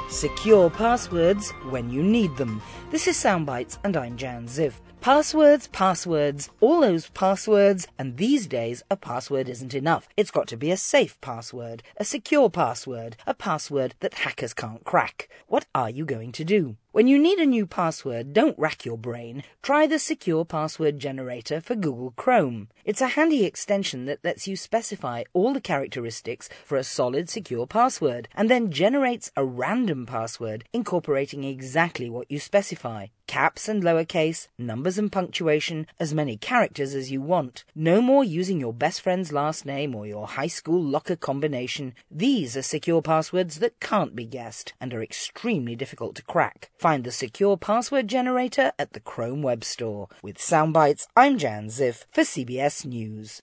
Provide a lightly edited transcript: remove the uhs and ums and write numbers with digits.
Secure passwords when you need them. This is Soundbites and I'm Jan Ziv. Passwords, all those passwords, and these days a password isn't enough. It's got to be a safe password, a secure password, a password that hackers can't crack. What are you going to do? When you need a new password, don't rack your brain. Try the Secure Password Generator for Google Chrome. It's a handy extension that lets you specify all the characteristics for a solid secure password and then generates a random password incorporating exactly what you specify. Caps and lowercase, numbers and punctuation, as many characters as you want. No more using your best friend's last name or your high school locker combination. These are secure passwords that can't be guessed and are extremely difficult to crack. Find the Secure Password Generator at the Chrome Web Store. With Soundbites, I'm Jan Ziv for CBS News.